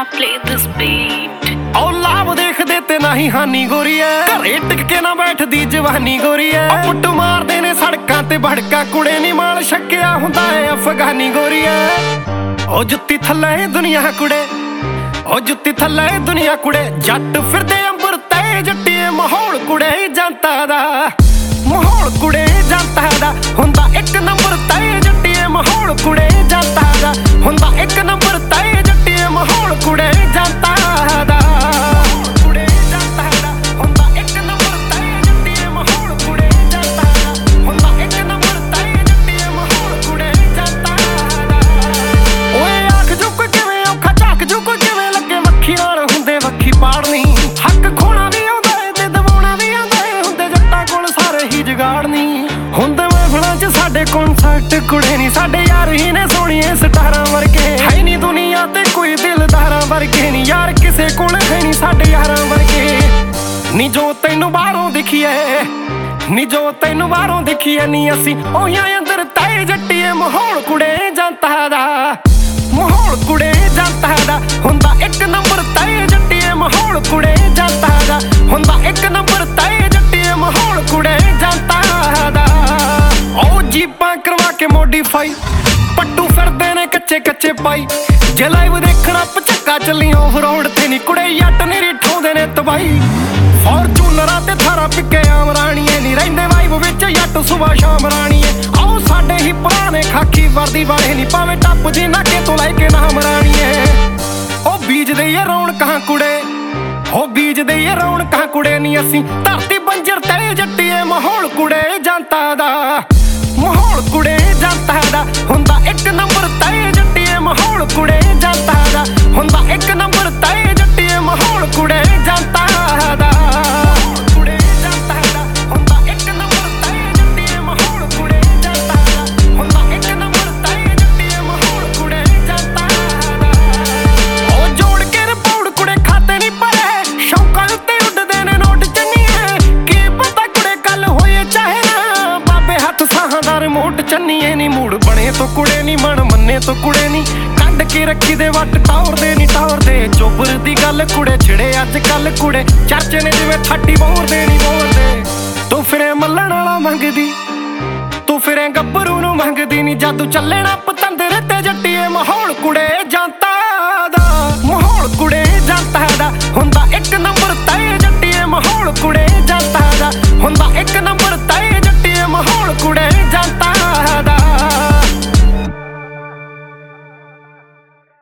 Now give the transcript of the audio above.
play this beat। ਉਹ ਲਾਭ ਦੇਖਦੇ ਤੇ ਨਹੀਂ ਹਾਨੀ ਗੋਰੀ ਐ, ਘਰੇ ਟਿਕ ਕੇ ਨਾ ਬੈਠਦੀ ਜਵਾਨੀ ਗੋਰੀ ਐ। ਪੁੱਟ ਮਾਰਦੇ ਨੇ ਸੜਕਾਂ ਤੇ ਭੜਕਾ ਕੁੜੇ ਨੀ ਮਾਲ ਛੱਕਿਆ ਹੁੰਦਾ ਏ ਅਫਗਾਨੀ ਗੋਰੀ ਐ। ਉਹ ਜੁੱਤੀ ਥੱਲੇ ਦੁਨੀਆ ਕੁੜੇ, ਉਹ ਜੁੱਤੀ ਥੱਲੇ ਦੁਨੀਆ ਕੁੜੇ। ਜੱਟ ਫਿਰਦੇ ਅੰਬਰ ਤੇ ਜੱਟੀਏ ਮਾਹੌਲ ਕੁੜੇ ਜਨਤਾ ਦਾ, ਮਾਹੌਲ ਕੁੜੇ ਜਨਤਾ ਦਾ ਹੁੰਦਾ ਇੱਕ ਨੰਬਰ ਤੇ ਜੱਟੀਏ ਮਾਹੌਲ ਕੁੜੇ ਜਨਤਾ ਦਾ ਹੁੰਦਾ ਇੱਕ ਨੰਬਰ ਤੇ ਜੱਟੀਏ ਮਾਹੌਲ ਕੁੜੇ ਜਨਤਾ ਦਾ। ਕੁੜੇ ਜਨਤਾ ਦਾ ਹੁੰਦਾ ਇੱਕ ਨੰਬਰ ਤੇ ਜੱਟੀਏ ਮਾਹੌਲ ਕੁੜੇ ਜਨਤਾ ਦਾ ਹੁੰਦਾ ਇੱਕ ਨੰਬਰ ਤੇ ਜੱਟੀਏ ਮਾਹੌਲ ਕੁੜੇ ਜਨਤਾ ਦਾ। ਓਏ ਆਖ ਜੋ ਕੋਈ ਕਿਵੇਂ ਔਖਾ ਝਾਕ ਜੋ ਕੋਈ ਕਿਵੇਂ ਲੱਗੇ ਵੱਖੀ ਨਾਲ ਹੁੰਦੇ ਵੱਖੀ ਪਾੜਨੀ। ਹੱਕ ਖੋਣਾ ਵੀ ਆਉਂਦਾ ਏ ਤੇ ਦਵਾਉਣਾ ਵੀ ਆਉਂਦਾ ਏ, ਹੁੰਦੇ ਜੱਟਾਂ ਕੋਲ ਸਾਰੇ ਹੀ ਜਗਾੜਨੀ। ਹੁੰਦੇ ਮਹਿਫਲਾਂ 'ਚ ਸਾਡੇ ਕਨਸਰਟ ਕੁੜੇ ਨੀ, ਸਾਡੇ ਯਾਰ ਹੀ ਨੇ ਸੋਹਣੀਏ ਸਟਾਰਾਂ ਵਰਗੇ। ਹੈ ਨੀ ਦੁਨੀਆ ਤੇ ਕੋਈ ਦਿਲਦਾਰਾਂ ਵਰਗੇ ਨੀ, ਯਾਰ ਕਿਸੇ ਕੋਲ ਹੈ ਨੀ ਸਾਡੇ ਯਾਰਾਂ ਵਰਗੇ। ਨੀ ਜੋ ਤੈਨੂੰ ਬਾਹਰੋਂ ਦਿਖੀਏ, ਨੀ ਜੋ ਤੈਨੂੰ ਬਾਹਰੋਂ ਦਿਖੀਏ ਨੀ ਅਸੀਂ ਉਹੀਆਂ ਅੰਦਰ ਤੈ ਜੱਟੀਏ ਮਾਹੌਲ ਕੁੜੇ ਜਨਤਾ ਦਾ, ਮਾਹੌਲ ਕੁੜੇ ਜਨਤਾ ਦਾ ਹੁੰਦਾ ਇੱਕ ਨੰਬਰ ਤੈ ਜੱਟੀਏ ਮਾਹੌਲ ਕੁੜੇ ਜਨਤਾ ਦਾ ਹੁੰਦਾ ਇੱਕ ਨੰਬਰ ਤੈ ਜੱਟੀਏ ਮਾਹੌਲ ਕੁੜੇ ਜਨਤਾ ਦਾ। ਉਹ ਜੀਪਾਂ ਕਰਵਾ ਕੇ ਮੋਡੀਫਾਈ ਪੱਟੂ ਫਿਰਦੇ ਨੇ ਕੱਚੇ ਕੱਚੇ ਪਾਈ। ਜੇ ਲਾਈਵ ਦੇਖਣਾ ਪਚੱਕਾ ਚੱਲੀ ਆਫ ਰੋਡ ਤੇ ਨੀ ਕੁੜੇ ਜੱਟ ਨੀ ਠਾਉਂਦੇ ਨੇ ਤਬਾਈ। ਫੋਰਚੂਨਰਾਂ ਤੇ ਥਾਰਾ ਪਿੱਕੇ ਆਮ ਰਾਣੀਏ ਨੀ ਰਹਿੰਦੇ ਵਾਈਬ ਵਿੱਚ ਜੱਟ ਸੁਬਾ ਸ਼ਾਮ ਰਾਣੀਏ। ਆਓ ਸਾਡੇ ਹੀ ਪੁਰਾਣੇ ਖਾਕੀ ਵਰਦੀ ਵਾਲੇ ਨੀ ਭਾਵੇਂ ਟੱਪ ਜੀ ਨਾਕੇ ਤੋਂ ਲੈ ਕੇ ਨਾਮ ਰਾਣੀਏ। ਉਹ ਬੀਜਦੇ ਏ ਰੌਣਕਾਂ ਕੁੜੇ, ਉਹ ਬੀਜਦੇ ਏ ਰੌਣਕਾਂ ਕੁੜੇ ਨੀ ਅਸੀਂ ਧਰਤੀ ਬੰਜਰ ਤੇ ਜੱਟੀਏ ਮਾਹੌਲ ਕੁੜੇ ਜਨਤਾ ਦਾ, ਮਾਹੌਲ ਕੁੜੇ ਜਨਤਾ ਦਾ ਹੁੰਦਾ ਇੱਕ ਨੰਬਰ ਤੇ ਜੱਟੀਏ ਮਾਹੌਲ ਕੁੜੇ ਜਨਤਾ ਦਾ ਹੁੰਦਾ ਇੱਕ ਨੰਬਰ ਤੇ ਜੱਟੀਏ ਮਾਹੌਲ ਕੁੜੇ ਜਨਤਾ ਦਾ। ਕੁੜੇ ਜਨਤਾ ਦਾ ਹੁੰਦਾ ਇੱਕ ਨੰਬਰ ਤੇ ਜੱਟੀਏ ਮਾਹੌਲ ਕੁੜੇ ਜਨਤਾ ਦਾ ਹੁੰਦਾ ਇੱਕ ਨੰਬਰ ਤੇ ਜੱਟੀਏ ਮਾਹੌਲ ਕੁੜੇ ਜਨਤਾ ਦਾ। ਉਹ ਜੋੜ ਕੇ ਰਿਪੋਰਟ ਕੁੜੇ ਖਾਤੇ ਨਹੀਂ ਭਰੇ, ਸ਼ੌਕਾਂ ਉੱਤੇ ਉੱਡਦੇ ਨੇ ਨੋਟ ਚੰਨੀਏ। ਕੀ ਪਤਾ ਕੁੜੇ ਕੱਲ ਹੋਏ ਚਾਹੇ ਨਾ, ਬਾਬੇ ਹੱਥ ਸਾਹਾਂ ਦਾ ਰਿਮੋਟ ਚੰਨੀਏ ਨੀ। ਮੂਡ ਬਣੇ ਤੋਂ ਕੁੜੇ ਨੀ, ਮਨ ਮੰਨੇ ਤੋਂ ਕੁੜੇ ਨੀ, ਕੱਢ ਕੇ ਰੱਖੀ ਦੇ ਵੱਟ ਟੌਰਦੇ ਨੀ ਟੌਰਦੇ। ਚੋਬਰ ਦੀ ਗੱਲ ਕੁੜੇ ਛਿੜੇ ਅੱਜ ਕੱਲ ਕੁੜੇ ਚਰਚੇ ਨੇ ਜਿਵੇਂ ਥਾਟੀ ਬੋਰਦੇ ਨੀ ਬੋਲਦੇ। ਤੂੰ ਫਿਰੇ ਮੱਲਣ ਵਾਲਾ ਮੰਗਦੀ, ਤੂੰ ਫਿਰੇ ਗੱਭਰੂ ਨੂੰ ਮੰਗਦੀ ਨੀ, ਜਾਦੂ ਚੱਲੇ ਨਾ ਪਤੰਦਰ ਤੇ ਜੱਟੀਏ ਮਾਹੌਲ ਕੁੜੇ ਜਨਤਾ ਦਾ, ਮਾਹੌਲ ਕੁੜੇ ਜਨਤਾ ਦਾ ਹੁੰਦਾ ਇੱਕ ਨੰਬਰ ਤੇ ਜੱਟੀਏ ਮਾਹੌਲ ਕੁੜੇ ਜਨਤਾ ਦਾ ਹੁੰਦਾ ਇੱਕ ਨੰਬਰ ਤੇ